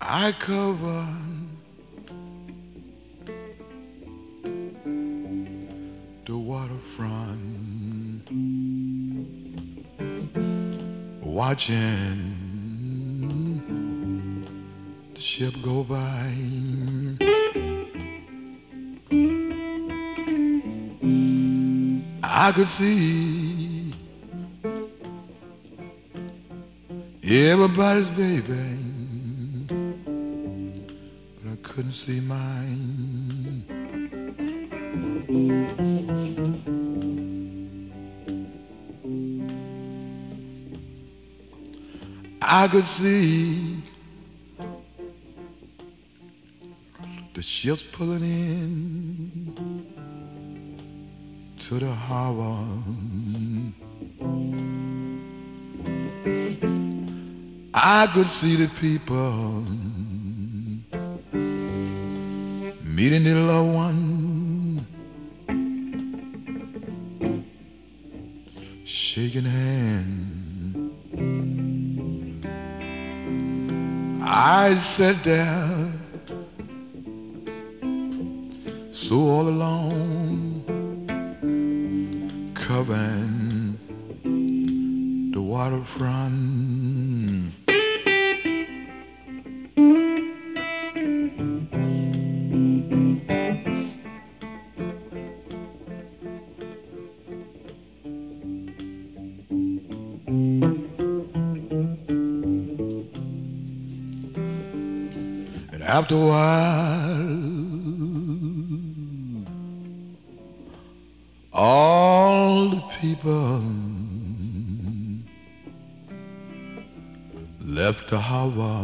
I cover the waterfront, watching the ship go by. I could see everybody's baby, but I couldn't see mine. I could see the ships pulling in to the harbor. I could see the people meeting their loved one, shaking hands. I sat there so all alone, covering the waterfront. And after a while, all the people left the harbor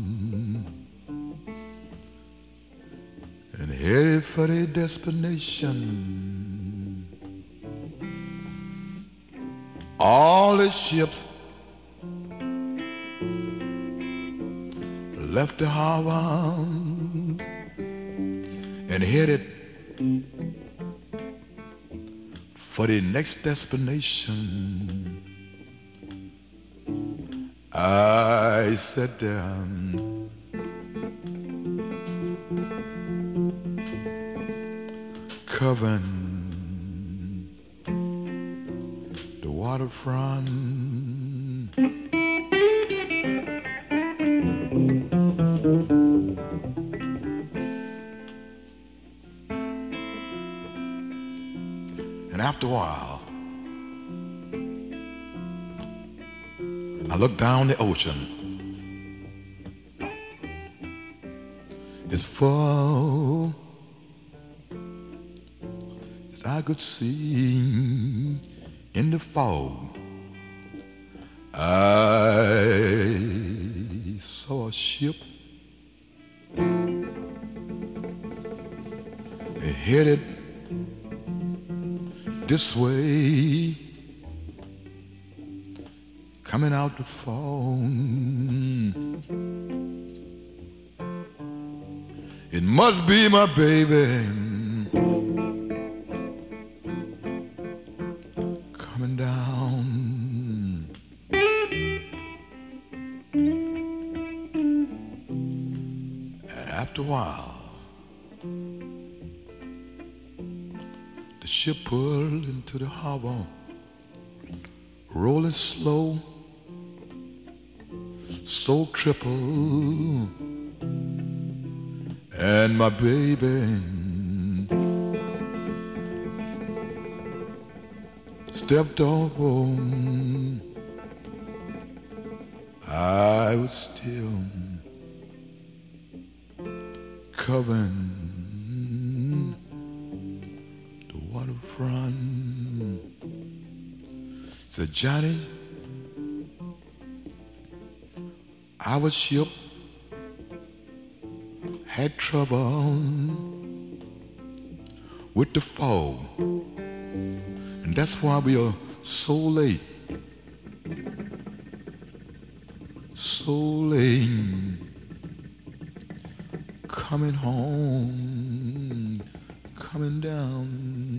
and headed for their destination. All the ships left the harbor and headed for the next destination. I sat down covering the waterfront. And after a while, I looked down the ocean. As far as I could see in the fog, I saw a ship headed this way, coming out the phone. It must be my baby coming down. And after a while, the ship pulled into the harbor, rolling slow, so crippled, and my baby stepped on. I was still covering the waterfront. Said, Johnny, our ship had trouble with the fog, and that's why we are so late. So late coming home, coming down.